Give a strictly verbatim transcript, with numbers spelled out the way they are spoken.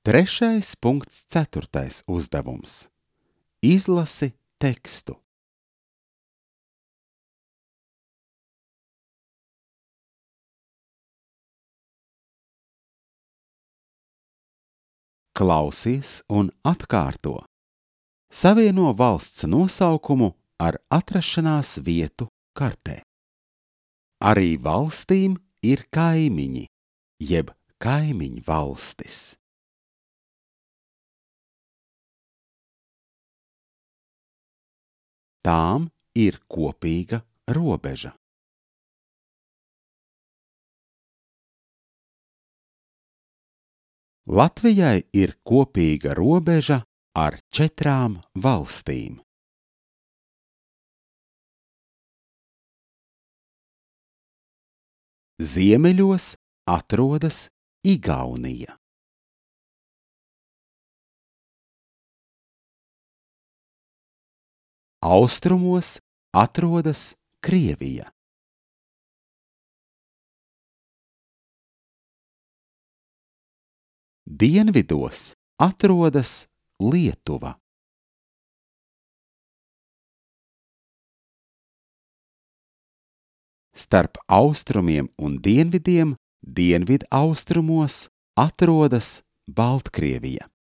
Trešais punkts ceturtais uzdevums. Izlasi tekstu. Klausies un atkārto. Savieno valsts nosaukumu ar atrašanās vietu kartē. Arī valstīm ir kaimiņi, jeb kaimiņvalstis. Tām ir kopīga robeža. Latvijai ir kopīga robeža ar četrām valstīm. Ziemeļos atrodas Igaunija. Austrumos atrodas Krievija. Dienvidos atrodas Lietuva. Starp austrumiem un dienvidiem dienvidaustrumos atrodas Baltkrievija.